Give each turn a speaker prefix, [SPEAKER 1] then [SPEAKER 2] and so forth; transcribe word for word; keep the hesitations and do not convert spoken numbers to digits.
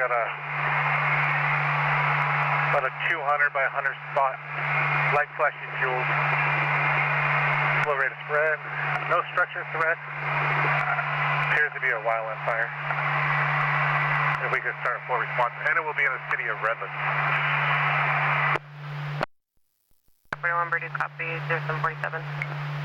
[SPEAKER 1] got a about a two hundred by one hundred spot, light flashing fuels, low rate of spread, no structure threat, appears to be a wildland fire. If we could start a full response, and it will be in the city of Redlands.
[SPEAKER 2] forty-one, Brady, copy, zero seven forty-seven.